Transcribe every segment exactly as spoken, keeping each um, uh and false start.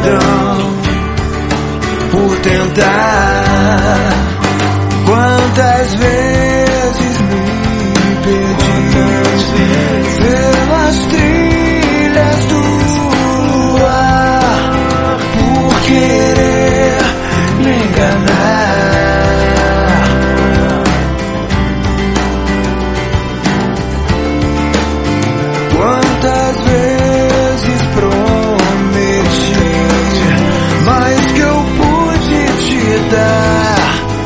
perdão por tentar. Quantas vezes me perdi pelas trilhas do luar por querer me enganar. Quantas vezes prometi mais que eu pude te dar.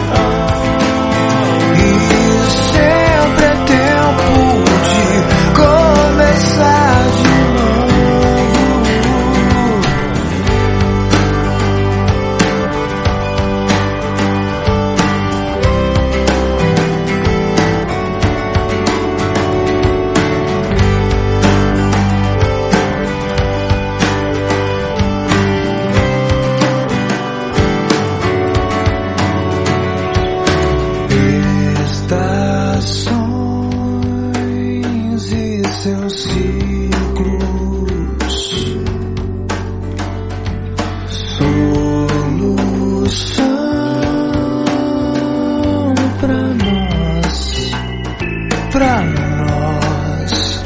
Seus ciclos, solução pra nós, pra nós,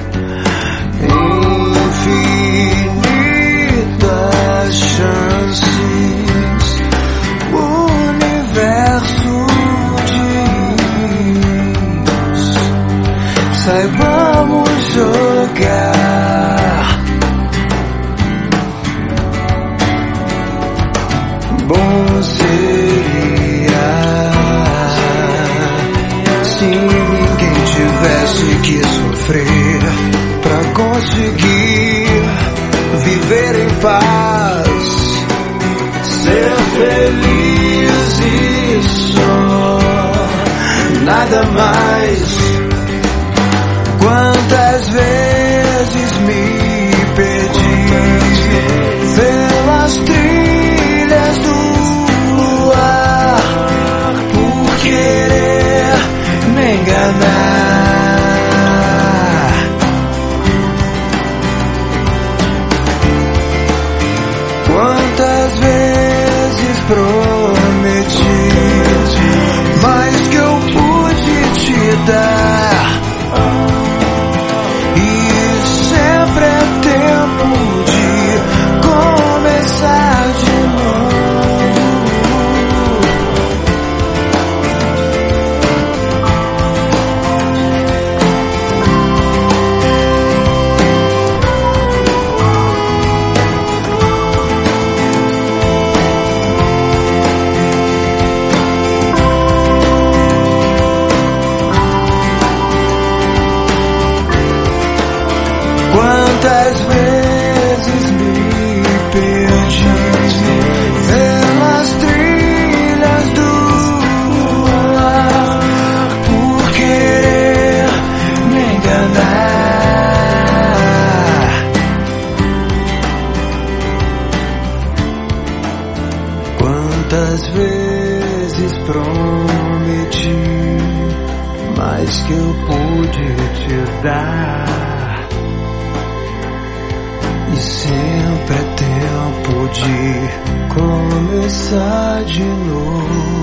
infinitas chances, o universo diz, saibamos jogar. Bom seria se ninguém tivesse que sofrer pra conseguir viver em paz, ser feliz e só, nada mais. Quantas vezes me perdi pelas trilhas do luar por querer me enganar. Quantas vezes prometi mais que eu pude te dar. Quantas vezes me perdi pelas trilhas do ar por querer me enganar. Quantas vezes prometi mais que eu pude te dar. E sempre é tempo de começar de novo.